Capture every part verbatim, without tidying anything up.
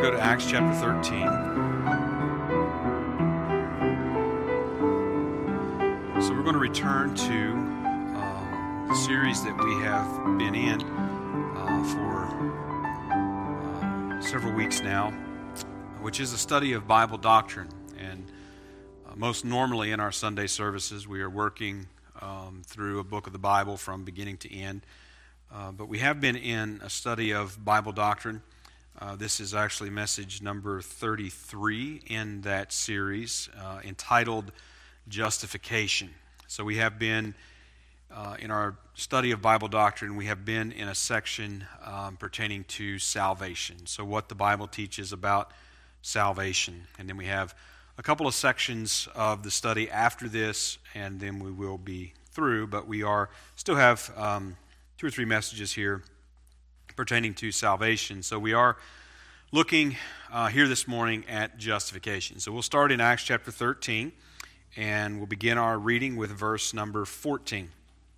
go to Acts chapter thirteen. So we're going to return to um, the series that we have been in uh, for uh, several weeks now, which is a study of Bible doctrine. And uh, most normally in our Sunday services, we are working um, through a book of the Bible from beginning to end. Uh, but we have been in a study of Bible doctrine. Uh, this is actually message number thirty-three in that series, uh, entitled Justification. So we have been, uh, in our study of Bible doctrine, we have been in a section um, pertaining to salvation. So what the Bible teaches about salvation. And then we have a couple of sections of the study after this, and then we will be through. But we are still have um, two or three messages here pertaining to salvation. So we are looking uh, here this morning at justification. So we'll start in Acts chapter thirteen, and we'll begin our reading with verse number fourteen.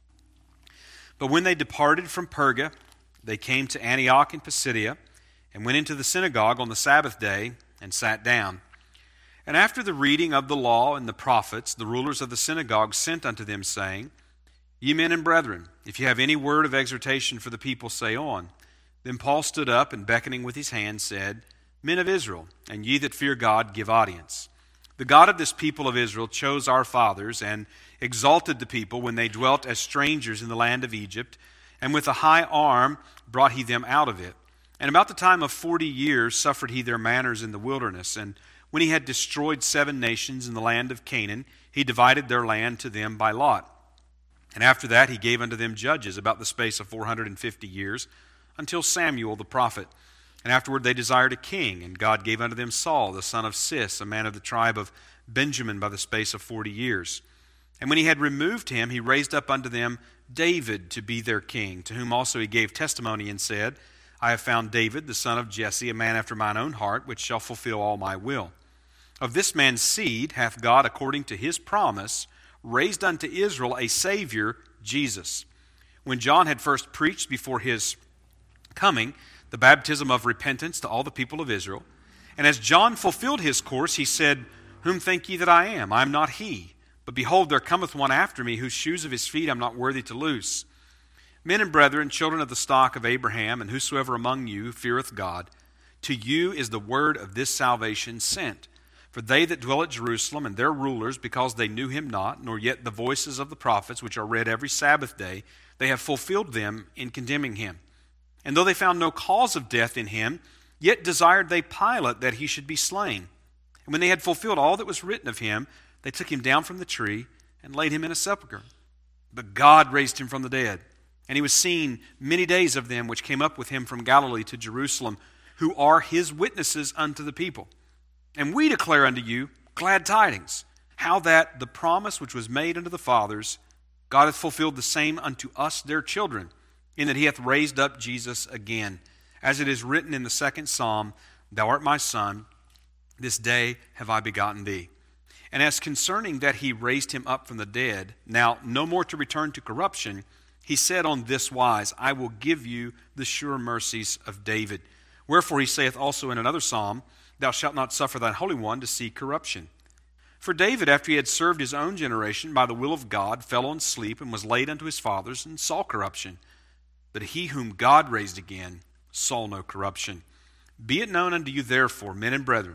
But when they departed from Perga, they came to Antioch in Pisidia, and went into the synagogue on the Sabbath day, and sat down. And after the reading of the law and the prophets, the rulers of the synagogue sent unto them, saying, Ye men and brethren, if you have any word of exhortation for the people, say on. Then Paul stood up, and beckoning with his hand, said, Men of Israel, and ye that fear God, give audience. The God of this people of Israel chose our fathers, and exalted the people when they dwelt as strangers in the land of Egypt, and with a high arm brought he them out of it. And about the time of forty years suffered he their manners in the wilderness. And when he had destroyed seven nations in the land of Canaan, he divided their land to them by lot. And after that he gave unto them judges about the space of four hundred and fifty years, until Samuel the prophet. And afterward they desired a king, and God gave unto them Saul, the son of Cis, a man of the tribe of Benjamin, by the space of forty years. And when he had removed him, he raised up unto them David to be their king, to whom also he gave testimony, and said, I have found David, the son of Jesse, a man after mine own heart, which shall fulfill all my will. Of this man's seed hath God, according to his promise, raised unto Israel a Savior, Jesus. When John had first preached before his coming the baptism of repentance to all the people of Israel, and as John fulfilled his course, he said, Whom think ye that I am? I am not he. But behold, there cometh one after me, whose shoes of his feet I am not worthy to loose. Men and brethren, children of the stock of Abraham, and whosoever among you feareth God, to you is the word of this salvation sent. For they that dwell at Jerusalem, and their rulers, because they knew him not, nor yet the voices of the prophets, which are read every Sabbath day, they have fulfilled them in condemning him. And though they found no cause of death in him, yet desired they Pilate that he should be slain. And when they had fulfilled all that was written of him, they took him down from the tree, and laid him in a sepulchre. But God raised him from the dead. And he was seen many days of them which came up with him from Galilee to Jerusalem, who are his witnesses unto the people. And we declare unto you glad tidings, how that the promise which was made unto the fathers, God hath fulfilled the same unto us their children, in that he hath raised up Jesus again. As it is written in the second psalm, Thou art my son, this day have I begotten thee. And as concerning that he raised him up from the dead, now no more to return to corruption, he said on this wise, I will give you the sure mercies of David. Wherefore he saith also in another psalm, Thou shalt not suffer thine Holy One to see corruption. For David, after he had served his own generation by the will of God, fell on sleep, and was laid unto his fathers, and saw corruption. But he whom God raised again saw no corruption. Be it known unto you therefore, men and brethren,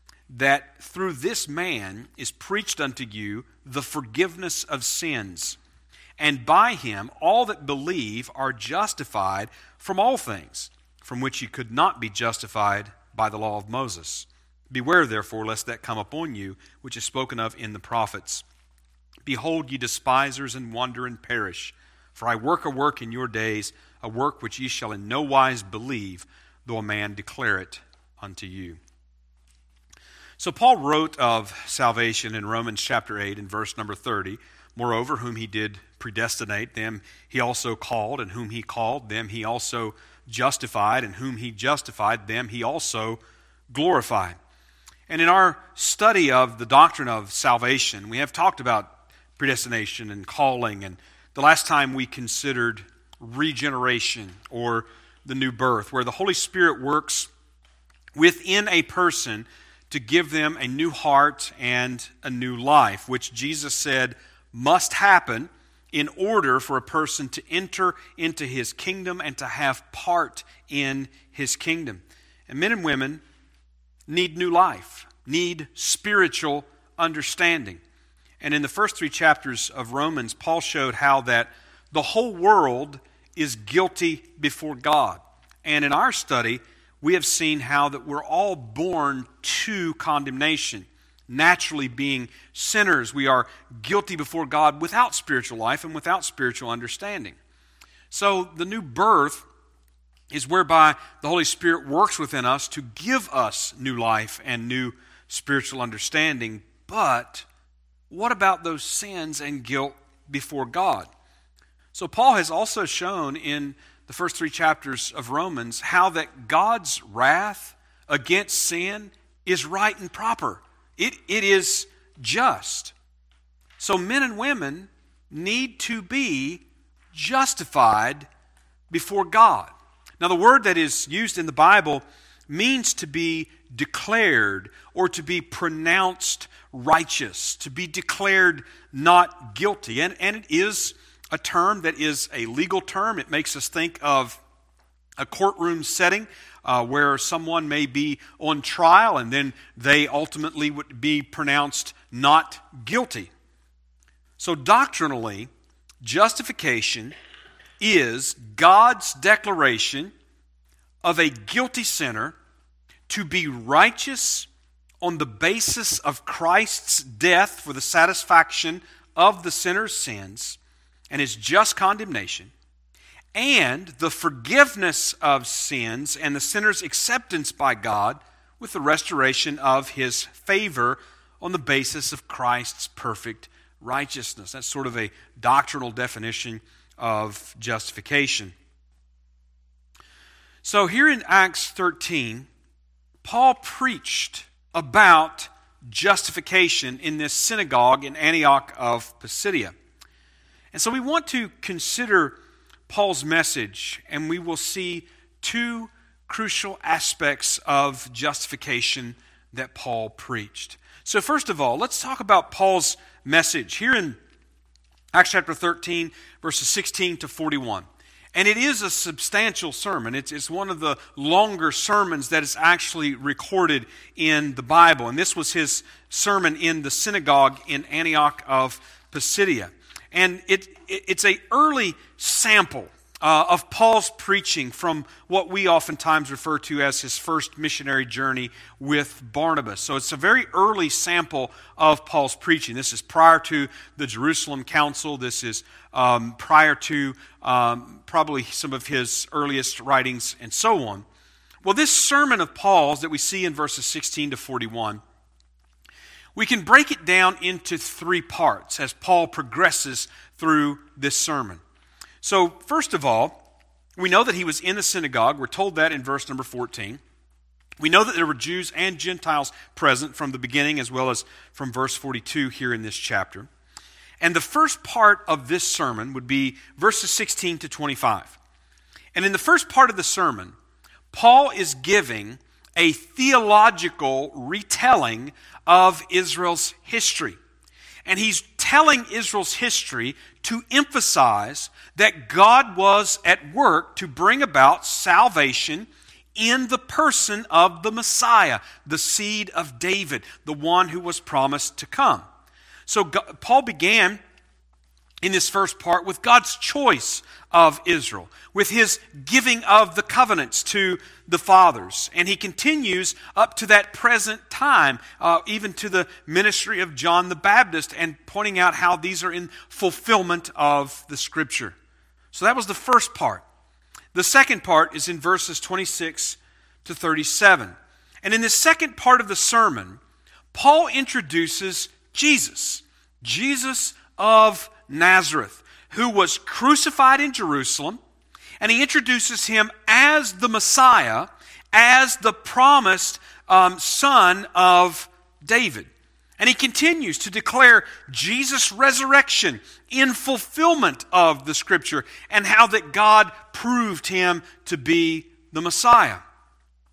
that through this man is preached unto you the forgiveness of sins. And by him all that believe are justified from all things, from which you could not be justified by the law of Moses. Beware therefore lest that come upon you, which is spoken of in the prophets. Behold, ye despisers, and wonder and perish. For I work a work in your days, a work which ye shall in no wise believe, though a man declare it unto you. So Paul wrote of salvation in Romans chapter eight and verse number thirty. Moreover, whom he did predestinate, them he also called, and whom he called, them he also justified, and whom he justified, them he also glorified. And in our study of the doctrine of salvation, we have talked about predestination and calling, and the last time we considered regeneration or the new birth, where the Holy Spirit works within a person to give them a new heart and a new life, which Jesus said must happen in order for a person to enter into his kingdom and to have part in his kingdom. And men and women need new life, need spiritual understanding. And in the first three chapters of Romans, Paul showed how that the whole world is guilty before God. And in our study, we have seen how that we're all born to condemnation. Naturally being sinners, we are guilty before God without spiritual life and without spiritual understanding. So the new birth is whereby the Holy Spirit works within us to give us new life and new spiritual understanding. But what about those sins and guilt before God? So Paul has also shown in the first three chapters of Romans how that God's wrath against sin is right and proper. It, it is just. So men and women need to be justified before God. Now the word that is used in the Bible means to be declared or to be pronounced righteous, to be declared not guilty. And, and it is a term that is a legal term. It makes us think of a courtroom setting uh, where someone may be on trial and then they ultimately would be pronounced not guilty. So doctrinally, justification is God's declaration of a guilty sinner to be righteous on the basis of Christ's death for the satisfaction of the sinner's sins and his just condemnation, and the forgiveness of sins and the sinner's acceptance by God with the restoration of his favor on the basis of Christ's perfect righteousness. That's sort of a doctrinal definition of justification. So here in Acts thirteen, Paul preached about justification in this synagogue in Antioch of Pisidia. And so we want to consider Paul's message, and we will see two crucial aspects of justification that Paul preached. So first of all, let's talk about Paul's message here in Acts chapter thirteen, verses sixteen to forty-one. And it is a substantial sermon. It's, it's one of the longer sermons that is actually recorded in the Bible. And this was his sermon in the synagogue in Antioch of Pisidia. And it, it it's an early sample uh, of Paul's preaching from what we oftentimes refer to as his first missionary journey with Barnabas. So it's a very early sample of Paul's preaching. This is prior to the Jerusalem Council. This is um, prior to um, probably some of his earliest writings and so on. Well, this sermon of Paul's that we see in verses sixteen to forty-one, we can break it down into three parts as Paul progresses through this sermon. So, first of all, we know that he was in the synagogue. We're told that in verse number fourteen. We know that there were Jews and Gentiles present from the beginning as well as from verse forty-two here in this chapter. And the first part of this sermon would be verses sixteen to twenty-five. And in the first part of the sermon, Paul is giving a theological retelling of Israel's history. And he's telling Israel's history to emphasize that God was at work to bring about salvation in the person of the Messiah, the seed of David, the one who was promised to come. So God, Paul began in this first part with God's choice of Israel, with his giving of the covenants to the fathers. And he continues up to that present time, uh, even to the ministry of John the Baptist, and pointing out how these are in fulfillment of the Scripture. So that was the first part. The second part is in verses twenty-six to thirty-seven. And in the second part of the sermon, Paul introduces Jesus, Jesus of Nazareth, who was crucified in Jerusalem, and he introduces him as the Messiah, as the promised um, son of David. And he continues to declare Jesus' resurrection in fulfillment of the Scripture and how that God proved him to be the Messiah.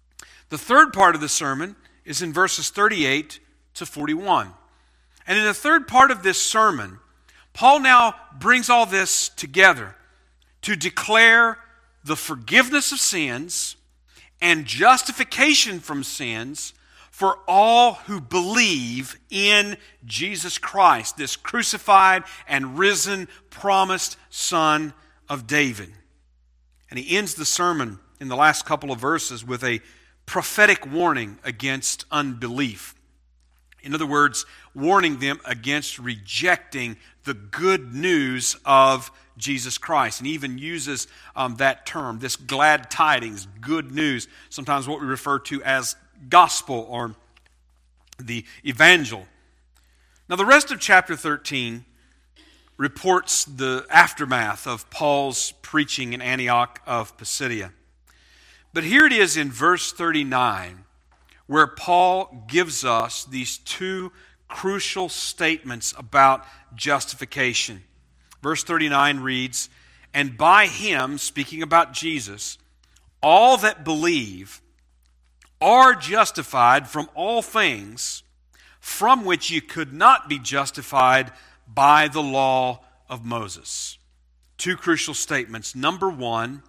The third part of the sermon is in verses thirty-eight to forty-one. And in the third part of this sermon, Paul now brings all this together to declare the forgiveness of sins and justification from sins for all who believe in Jesus Christ, this crucified and risen, promised Son of David. And he ends the sermon in the last couple of verses with a prophetic warning against unbelief. In other words, warning them against rejecting the good news of Jesus Christ. And he even uses um, that term, this glad tidings, good news, sometimes what we refer to as gospel or the evangel. Now the rest of chapter thirteen reports the aftermath of Paul's preaching in Antioch of Pisidia. But here it is in verse thirty-nine where Paul gives us these two crucial statements about justification. Verse thirty-nine reads, "And by him," speaking about Jesus, "all that believe are justified from all things from which you could not be justified by the law of Moses." Two crucial statements. Number one,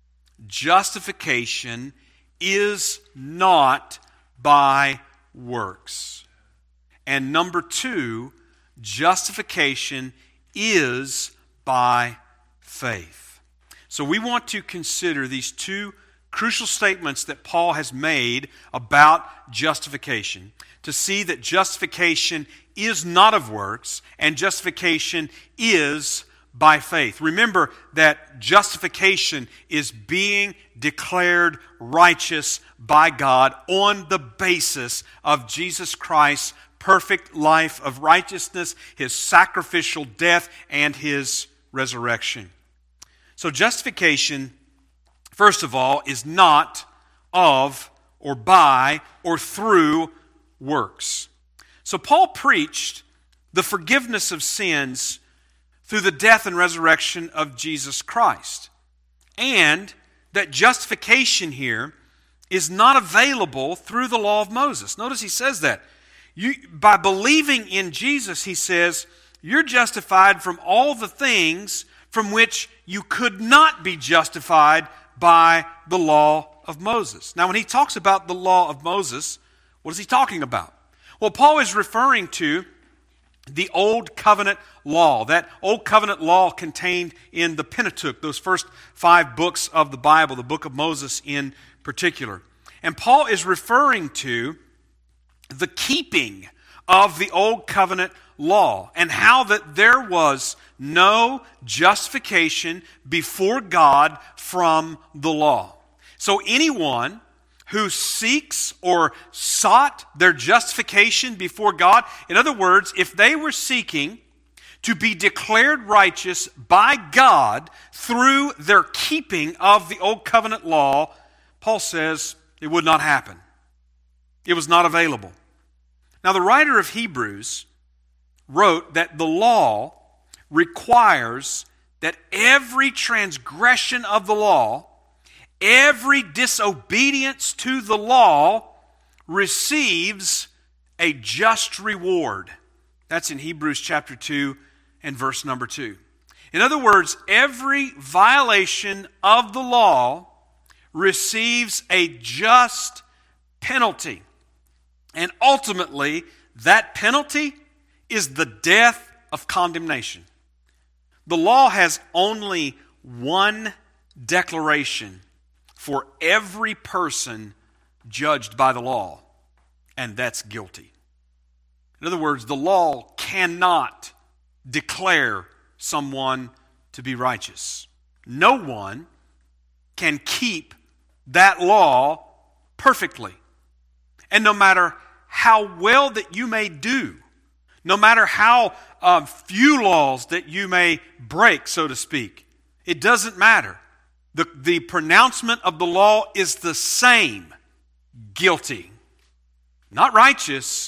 justification is not by works. And number two, justification is by faith. So we want to consider these two crucial statements that Paul has made about justification, to see that justification is not of works and justification is by faith. Remember that justification is being declared righteous by God on the basis of Jesus Christ's perfect life of righteousness, his sacrificial death, and his resurrection. So justification, first of all, is not of or by or through works. So Paul preached the forgiveness of sins through the death and resurrection of Jesus Christ. And that justification here is not available through the law of Moses. Notice he says that. You, by believing in Jesus, he says, you're justified from all the things from which you could not be justified by the law of Moses. Now, when he talks about the law of Moses, what is he talking about? Well, Paul is referring to the Old Covenant law, that Old Covenant law contained in the Pentateuch, those first five books of the Bible, the book of Moses in particular. And Paul is referring to the keeping of the Old Covenant law and how that there was no justification before God from the law. So anyone who seeks or sought their justification before God, in other words, if they were seeking to be declared righteous by God through their keeping of the Old Covenant law, Paul says it would not happen. It was not available. Now, the writer of Hebrews wrote that the law requires that every transgression of the law, every disobedience to the law receives a just reward. That's in Hebrews chapter two and verse number two. In other words, every violation of the law receives a just penalty. And ultimately, that penalty is the death of condemnation. The law has only one declaration for every person judged by the law, and that's guilty. In other words, the law cannot declare someone to be righteous. No one can keep that law perfectly. And no matter how well that you may do, no matter how uh, few laws that you may break, so to speak, it doesn't matter. The, the pronouncement of the law is the same. Guilty. Not righteous,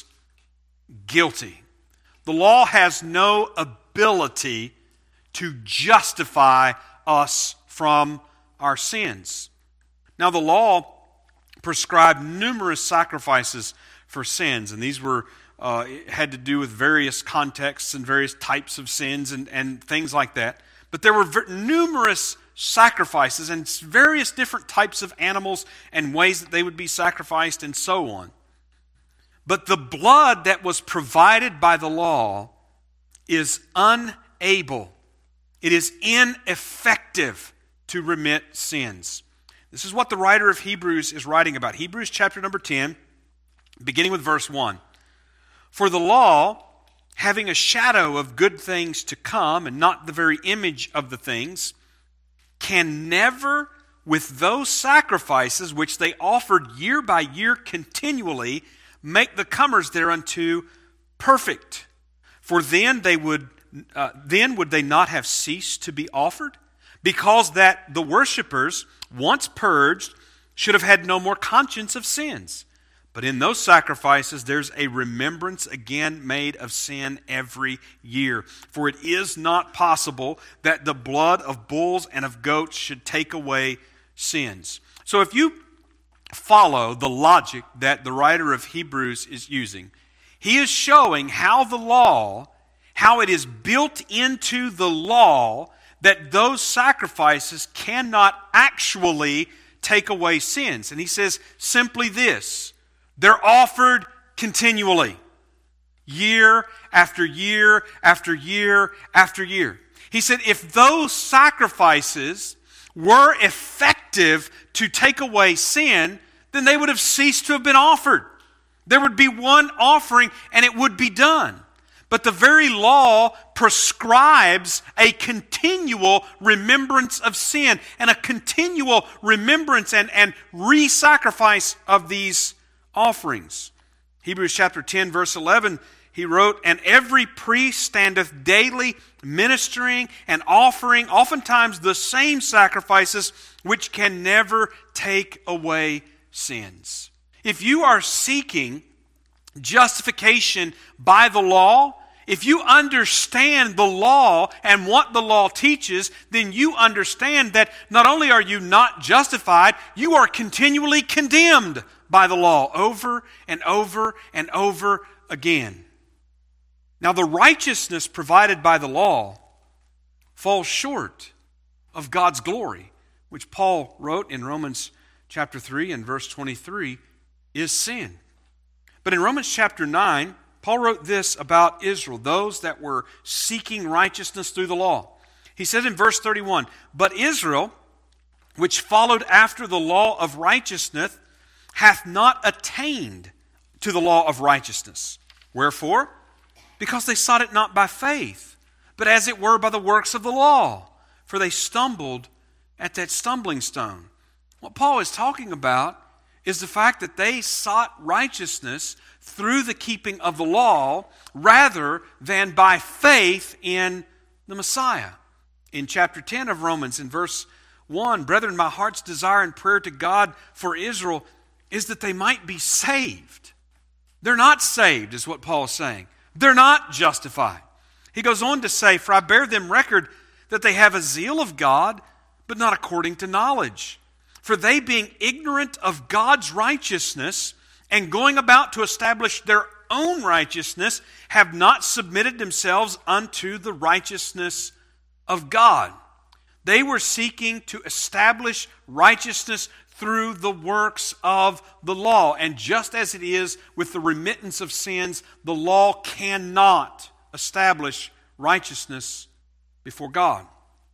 guilty. The law has no ability to justify us from our sins. Now, the law prescribed numerous sacrifices for sins, and these were uh, had to do with various contexts and various types of sins and, and things like that. But there were ver- numerous sacrifices and various different types of animals and ways that they would be sacrificed and so on. But the blood that was provided by the law is unable, it is ineffective to remit sins. This is what the writer of Hebrews is writing about. Hebrews chapter number ten, beginning with verse one. For the law, having a shadow of good things to come and not the very image of the things, can never, with those sacrifices which they offered year by year continually, make the comers thereunto perfect. For then they would, uh, then would they not have ceased to be offered? Because that the worshipers, once purged, should have had no more conscience of sins. But in those sacrifices, there's a remembrance again made of sin every year. For it is not possible that the blood of bulls and of goats should take away sins. So if you follow the logic that the writer of Hebrews is using, he is showing how the law, how it is built into the law that those sacrifices cannot actually take away sins. And he says simply this: they're offered continually, year after year after year after year. He said if those sacrifices were effective to take away sin, then they would have ceased to have been offered. There would be one offering and it would be done. But the very law prescribes a continual remembrance of sin and a continual remembrance and, and re-sacrifice of these offerings. Hebrews chapter ten, verse eleven, he wrote, And every priest standeth daily ministering and offering oftentimes the same sacrifices which can never take away sins. If you are seeking justification by the law, if you understand the law and what the law teaches, then you understand that not only are you not justified, you are continually condemned by the law over and over and over again. Now, the righteousness provided by the law falls short of God's glory, which Paul wrote in Romans chapter three and verse twenty-three, is sin. But in Romans chapter nine, Paul wrote this about Israel, those that were seeking righteousness through the law. He said in verse thirty-one, But Israel, which followed after the law of righteousness, hath not attained to the law of righteousness. Wherefore? Because they sought it not by faith, but as it were by the works of the law. For they stumbled at that stumbling stone. What Paul is talking about is the fact that they sought righteousness through the keeping of the law rather than by faith in the Messiah. In chapter ten of Romans, in verse one, Brethren, my heart's desire and prayer to God for Israel is that they might be saved. They're not saved, is what Paul is saying. They're not justified. He goes on to say, For I bear them record that they have a zeal of God, but not according to knowledge. For they, being ignorant of God's righteousness and going about to establish their own righteousness, have not submitted themselves unto the righteousness of God. They were seeking to establish righteousness through the works of the law. And just as it is with the remittance of sins, the law cannot establish righteousness before God.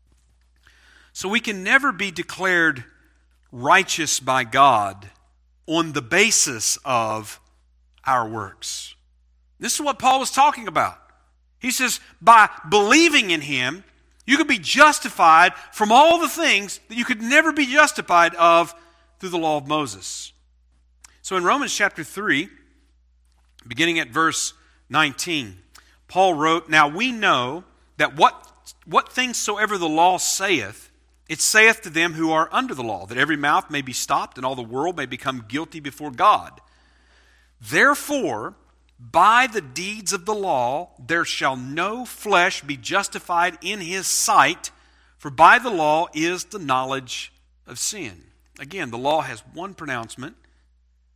So we can never be declared righteous by God on the basis of our works. This is what Paul was talking about. He says, by believing in Him, you could be justified from all the things that you could never be justified of through the law of Moses. So in Romans chapter three, beginning at verse nineteen, Paul wrote, Now we know that what, what things soever the law saith, it saith to them who are under the law, that every mouth may be stopped and all the world may become guilty before God. Therefore, by the deeds of the law, there shall no flesh be justified in his sight, for by the law is the knowledge of sin. Again, the law has one pronouncement,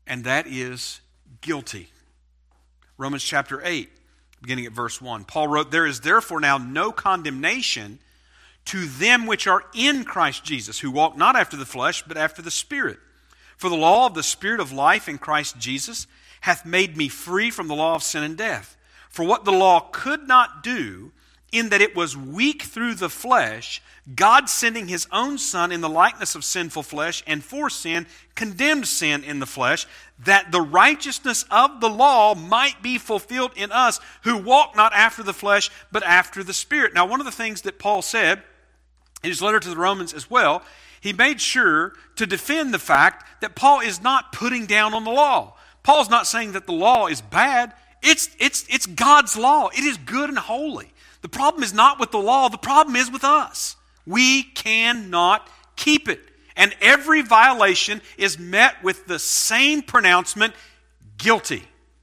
and that is guilty. Romans chapter eight, beginning at verse one. Paul wrote, "There is therefore now no condemnation to them which are in Christ Jesus, who walk not after the flesh, but after the Spirit. For the law of the Spirit of life in Christ Jesus hath made me free from the law of sin and death. For what the law could not do, in that it was weak through the flesh, God sending his own Son in the likeness of sinful flesh, and for sin, condemned sin in the flesh, that the righteousness of the law might be fulfilled in us, who walk not after the flesh, but after the Spirit." Now, one of the things that Paul said in his letter to the Romans as well, he made sure to defend the fact that Paul is not putting down on the law. Paul's not saying that the law is bad. It's, it's, it's God's law. It is good and holy. The problem is not with the law. The problem is with us. We cannot keep it. And every violation is met with the same pronouncement, guilty.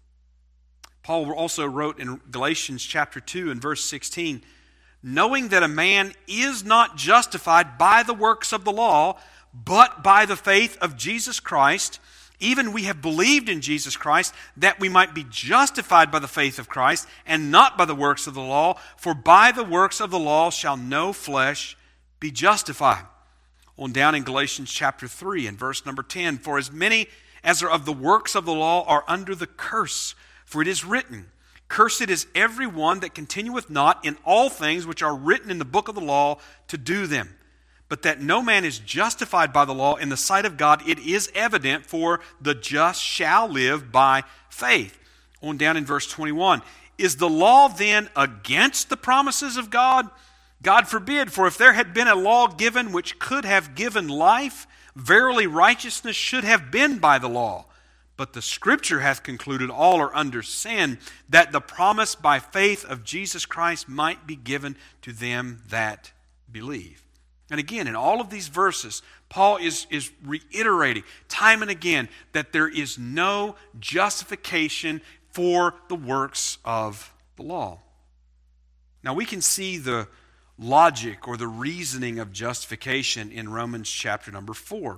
Paul also wrote in Galatians chapter two and verse sixteen, "Knowing that a man is not justified by the works of the law, but by the faith of Jesus Christ, even we have believed in Jesus Christ, that we might be justified by the faith of Christ, and not by the works of the law. For by the works of the law shall no flesh be justified." On down in Galatians chapter three and verse number ten, "For as many as are of the works of the law are under the curse. For it is written, Cursed is every one that continueth not in all things which are written in the book of the law to do them. But that no man is justified by the law in the sight of God, it is evident, for the just shall live by faith." On down in verse twenty-one, "Is the law then against the promises of God? God forbid, for if there had been a law given which could have given life, verily righteousness should have been by the law. But the Scripture hath concluded all are under sin, that the promise by faith of Jesus Christ might be given to them that believe." And again, in all of these verses, Paul is, is reiterating time and again that there is no justification for the works of the law. Now we can see the logic or the reasoning of justification in Romans chapter number four.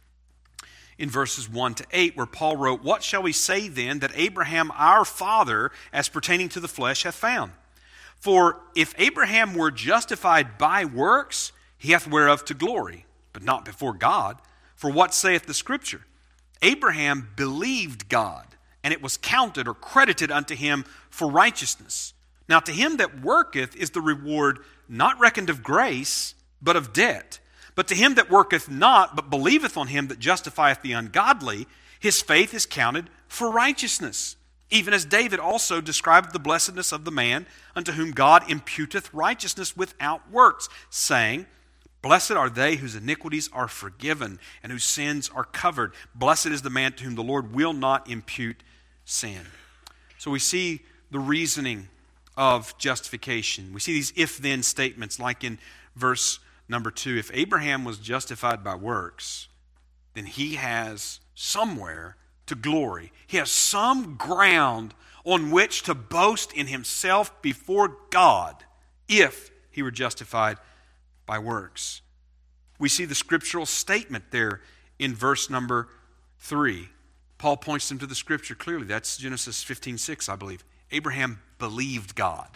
In verses one to eight, where Paul wrote, "What shall we say then that Abraham our father, as pertaining to the flesh, hath found? For if Abraham were justified by works, he hath whereof to glory, but not before God. For what saith the Scripture? Abraham believed God, and it was counted or credited unto him for righteousness. Now to him that worketh is the reward not reckoned of grace, but of debt. But to him that worketh not, but believeth on him that justifieth the ungodly, his faith is counted for righteousness. Even as David also described the blessedness of the man unto whom God imputeth righteousness without works, saying, Blessed are they whose iniquities are forgiven, and whose sins are covered. Blessed is the man to whom the Lord will not impute sin." So we see the reasoning of justification. We see these if-then statements, like in verse number two. If Abraham was justified by works, then he has somewhere to glory. He has some ground on which to boast in himself before God if he were justified by works. We see the scriptural statement there in verse number three. Paul points them to the Scripture clearly. That's Genesis fifteen six, I believe. Abraham believed God,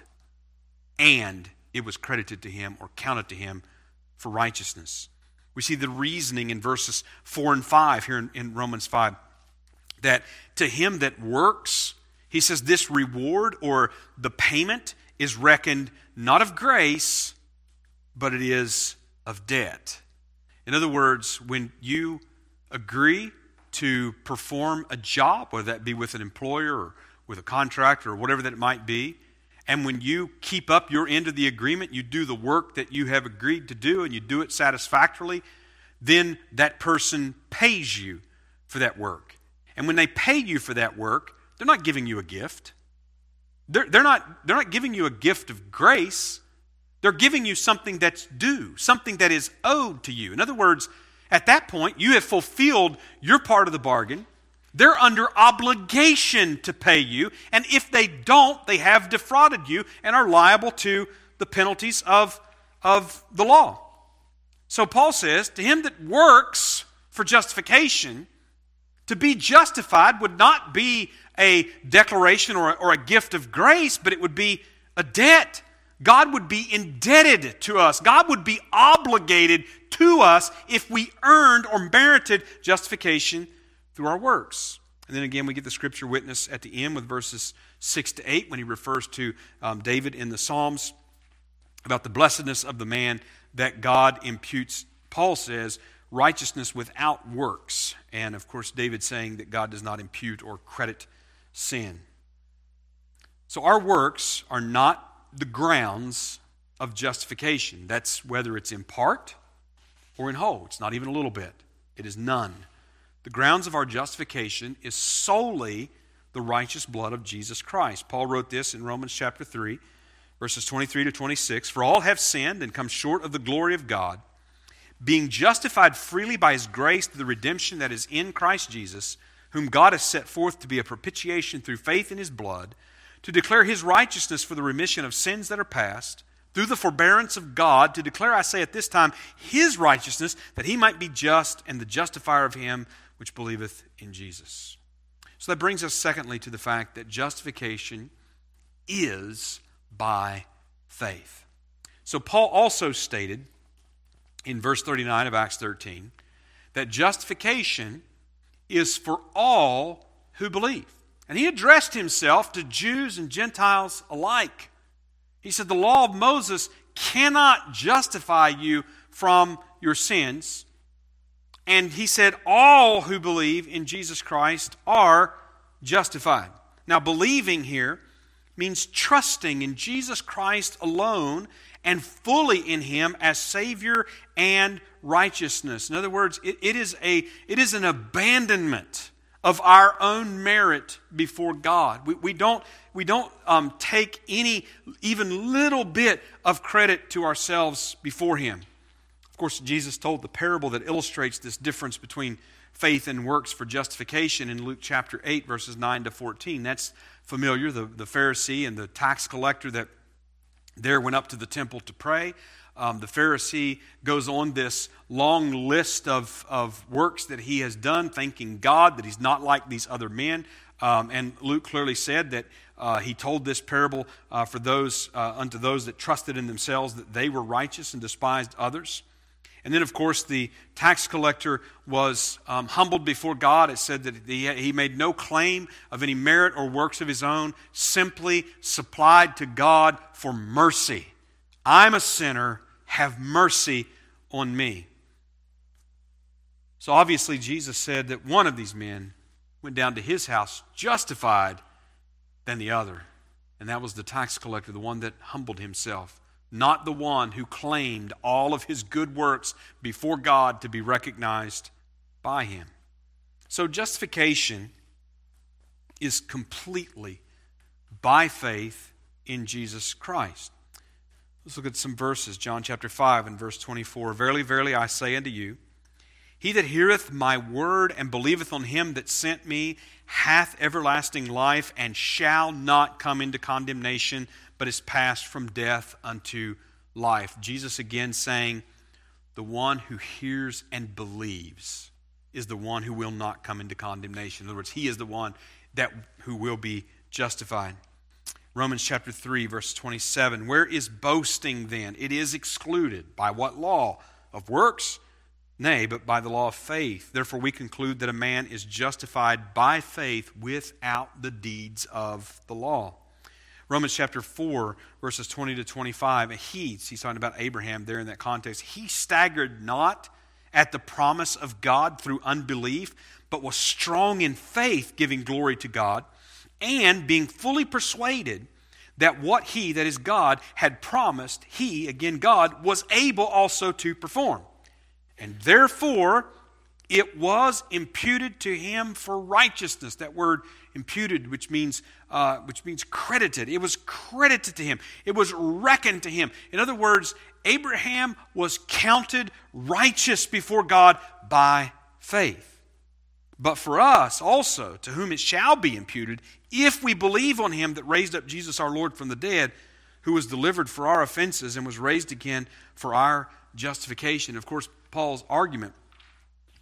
and it was credited to him or counted to him for righteousness. We see the reasoning in verses four and five here in, in Romans five, that to him that works, he says this reward or the payment is reckoned not of grace, but it is of debt. In other words, when you agree to perform a job, whether that be with an employer or with a contractor or whatever that it might be, and when you keep up your end of the agreement, you do the work that you have agreed to do and you do it satisfactorily, then that person pays you for that work. And when they pay you for that work, they're not giving you a gift. They're, they're not, they're not giving you a gift of grace. They're giving you something that's due, something that is owed to you. In other words, at that point, you have fulfilled your part of the bargain. They're under obligation to pay you, and if they don't, they have defrauded you and are liable to the penalties of, of the law. So Paul says, to him that works for justification, To be justified would not be a declaration or a, or a gift of grace, but it would be a debt. God would be indebted to us. God would be obligated to us if we earned or merited justification through our works. And then again, we get the scripture witness at the end with verses six to eight when he refers to um, David in the Psalms about the blessedness of the man that God imputes, Paul says, righteousness without works. And of course, David saying that God does not impute or credit sin. So our works are not the grounds of justification. That's whether it's in part or in whole. It's not even a little bit. It is none. The grounds of our justification is solely the righteous blood of Jesus Christ. Paul wrote this in Romans chapter three, verses twenty-three to twenty-six. For all have sinned and come short of the glory of God, being justified freely by his grace through the redemption that is in Christ Jesus, whom God has set forth to be a propitiation through faith in his blood, to declare his righteousness for the remission of sins that are past, through the forbearance of God, to declare, I say at this time, his righteousness, that he might be just and the justifier of him which believeth in Jesus. So that brings us secondly to the fact that justification is by faith. So Paul also stated in verse thirty-nine of Acts thirteen that justification is for all who believe. And he addressed himself to Jews and Gentiles alike. He said the law of Moses cannot justify you from your sins. And he said all who believe in Jesus Christ are justified. Now, believing here means trusting in Jesus Christ alone and fully in him as Savior and righteousness. In other words, it, it is a it is an abandonment of our own merit before God. We, we don't we don't um, take any even little bit of credit to ourselves before him. Of course, Jesus told the parable that illustrates this difference between faith and works for justification in Luke chapter eight, verses nine to fourteen. That's familiar, the, the Pharisee and the tax collector that there went up to the temple to pray. Um, the Pharisee goes on this long list of, of works that he has done, thanking God that he's not like these other men. Um, and Luke clearly said that uh, he told this parable uh, for those uh, unto those that trusted in themselves that they were righteous and despised others. And then, of course, the tax collector was um, humbled before God. It said that he, he made no claim of any merit or works of his own, simply supplied to God for mercy. I'm a sinner, have mercy on me. So obviously Jesus said that one of these men went down to his house justified than the other. And that was the tax collector, the one that humbled himself. Not the one who claimed all of his good works before God to be recognized by him. So justification is completely by faith in Jesus Christ. Let's look at some verses. John chapter five and verse twenty-four. Verily, verily, I say unto you, he that heareth my word and believeth on him that sent me hath everlasting life and shall not come into condemnation, but is passed from death unto life. Jesus again saying, the one who hears and believes is the one who will not come into condemnation. In other words, he is the one that who will be justified. Romans chapter three, verse twenty-seven. Where is boasting then? It is excluded. By what law? Of works? Nay, but by the law of faith. Therefore we conclude that a man is justified by faith without the deeds of the law. Romans chapter four, verses twenty to twenty-five. He, he's talking about Abraham there in that context. He staggered not at the promise of God through unbelief, but was strong in faith, giving glory to God, and being fully persuaded that what he, that is God, had promised, he, again God, was able also to perform. And therefore, it was imputed to him for righteousness. That word imputed, which means uh, which means credited. It was credited to him. It was reckoned to him. In other words, Abraham was counted righteous before God by faith. But for us also, to whom it shall be imputed, if we believe on him that raised up Jesus our Lord from the dead, who was delivered for our offenses and was raised again for our justification. Of course, Paul's argument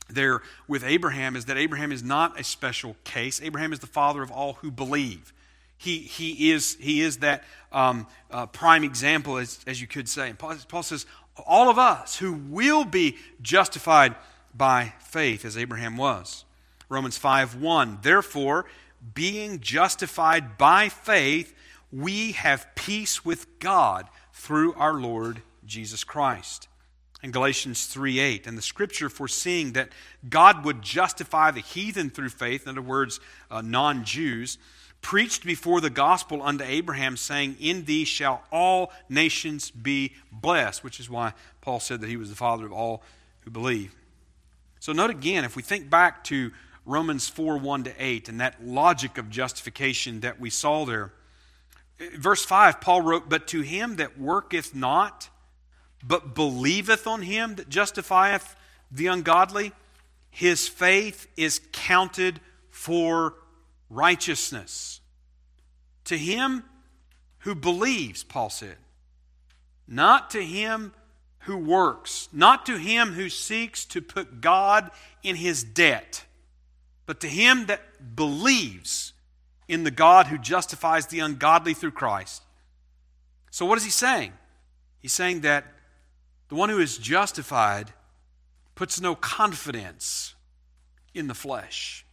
there with Abraham is that Abraham is not a special case. Abraham is the father of all who believe. He, he, is, he is that um, uh, prime example, as, as you could say. And Paul, Paul says, all of us who will be justified by faith, as Abraham was. Romans five one, therefore, being justified by faith, we have peace with God through our Lord Jesus Christ. And Galatians three eight, and the Scripture foreseeing that God would justify the heathen through faith, in other words, uh, non-Jews, preached before the gospel unto Abraham, saying, in thee shall all nations be blessed, which is why Paul said that he was the father of all who believe. So note again, if we think back to Romans four one to eight, and that logic of justification that we saw there, verse five, Paul wrote, but to him that worketh not, but believeth on him that justifieth the ungodly, his faith is counted for righteousness. To him who believes, Paul said, not to him who works, not to him who seeks to put God in his debt, but to him that believes in the God who justifies the ungodly through Christ. So what is he saying? He's saying that the one who is justified puts no confidence in the flesh.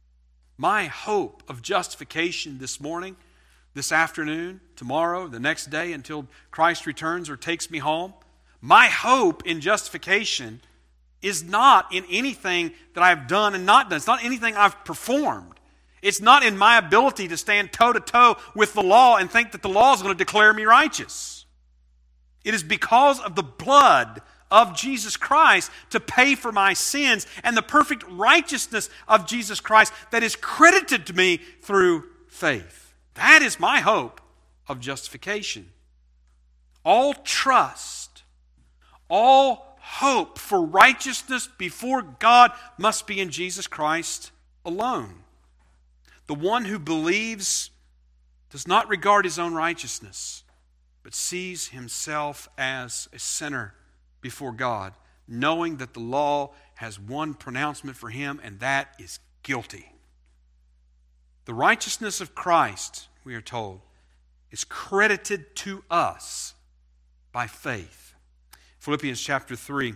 My hope of justification this morning, this afternoon, tomorrow, the next day until Christ returns or takes me home, my hope in justification is not in anything that I've done and not done. It's not anything I've performed. It's not in my ability to stand toe-to-toe with the law and think that the law is going to declare me righteous. It is because of the blood of Jesus Christ to pay for my sins and the perfect righteousness of Jesus Christ that is credited to me through faith. That is my hope of justification. All trust, all hope for righteousness before God must be in Jesus Christ alone. The one who believes does not regard his own righteousness, but sees himself as a sinner before God, knowing that the law has one pronouncement for him, and that is guilty. The righteousness of Christ, we are told, is credited to us by faith. Philippians chapter three,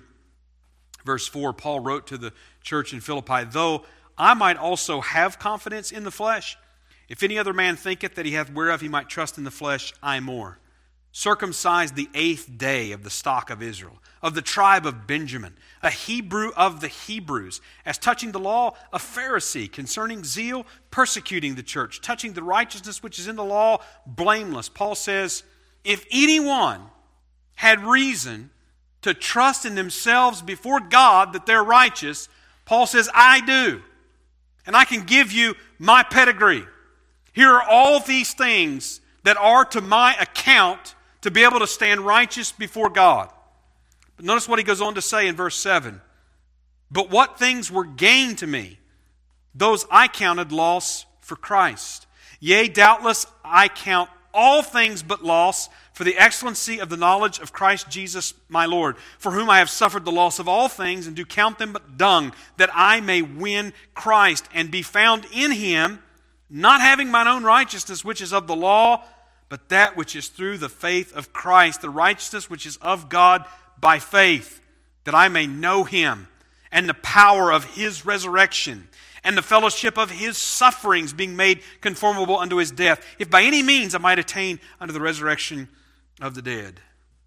verse four, Paul wrote to the church in Philippi, though I might also have confidence in the flesh, if any other man thinketh that he hath whereof he might trust in the flesh, I more. Circumcised the eighth day of the stock of Israel, of the tribe of Benjamin, a Hebrew of the Hebrews, as touching the law, a Pharisee, concerning zeal, persecuting the church, touching the righteousness which is in the law, blameless. Paul says, if anyone had reason to trust in themselves before God that they're righteous, Paul says, I do. And I can give you my pedigree. Here are all these things that are to my account to be able to stand righteous before God. But notice what he goes on to say in verse seven. But what things were gain to me, those I counted loss for Christ. Yea, doubtless I count all things but loss for the excellency of the knowledge of Christ Jesus my Lord, for whom I have suffered the loss of all things, and do count them but dung, that I may win Christ, and be found in him, not having mine own righteousness which is of the law, but that which is through the faith of Christ, the righteousness which is of God by faith, that I may know him, and the power of his resurrection, and the fellowship of his sufferings, being made conformable unto his death, if by any means I might attain unto the resurrection of the dead.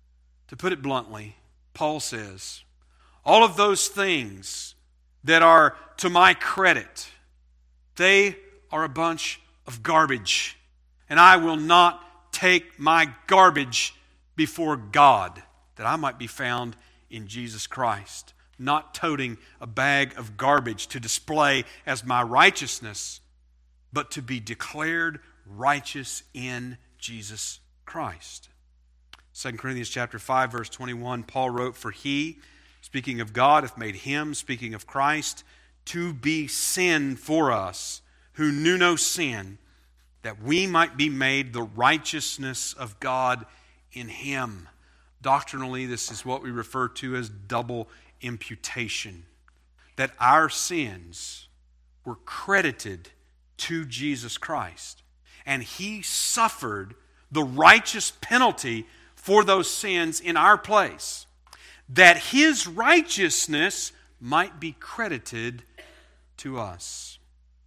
To put it bluntly, Paul says, all of those things that are to my credit, they are a bunch of garbage, and I will not take my garbage before God, that I might be found in Jesus Christ, not toting a bag of garbage to display as my righteousness, but to be declared righteous in Jesus Christ. Second Corinthians chapter five, verse twenty-one, Paul wrote, for he, speaking of God, hath made him, speaking of Christ, to be sin for us, who knew no sin, that we might be made the righteousness of God in him. Doctrinally, this is what we refer to as double imputation. that our sins were credited to Jesus Christ. And He suffered the righteous penalty for those sins in our place, that His righteousness might be credited to us.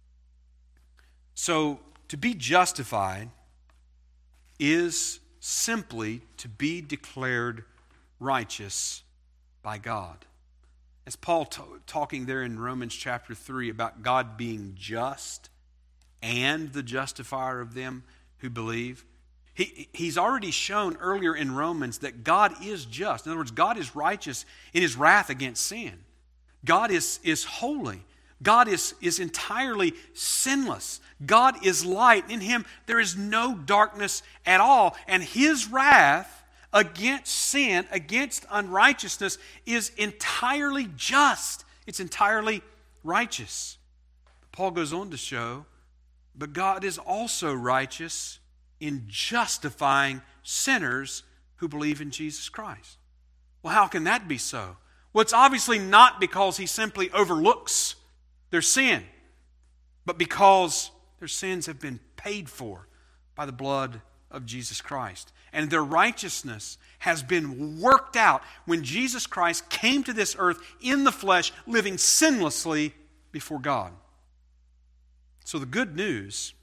So, to be justified is simply to be declared righteous by God. As Paul t- talking there in Romans chapter three about God being just and the justifier of them who believe, he, he's already shown earlier in Romans that God is just. In other words, God is righteous in His wrath against sin. God is, is holy. God is, is entirely sinless. God is light. In Him there is no darkness at all. And His wrath against sin, against unrighteousness, is entirely just. It's entirely righteous. Paul goes on to show, but God is also righteous in justifying sinners who believe in Jesus Christ. Well, how can that be so? Well, it's obviously not because He simply overlooks their sin, but because their sins have been paid for by the blood of Jesus Christ. And their righteousness has been worked out when Jesus Christ came to this earth in the flesh, living sinlessly before God. So the good news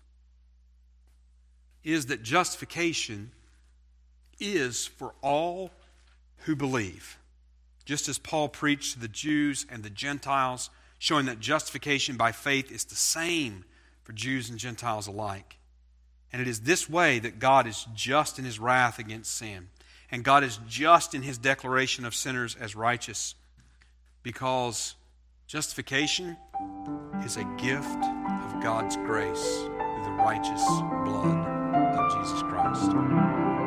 is that justification is for all who believe. Just as Paul preached to the Jews and the Gentiles, showing that justification by faith is the same for Jews and Gentiles alike. And it is this way that God is just in His wrath against sin. And God is just in His declaration of sinners as righteous. Because justification is a gift of God's grace through the righteous blood of Jesus Christ.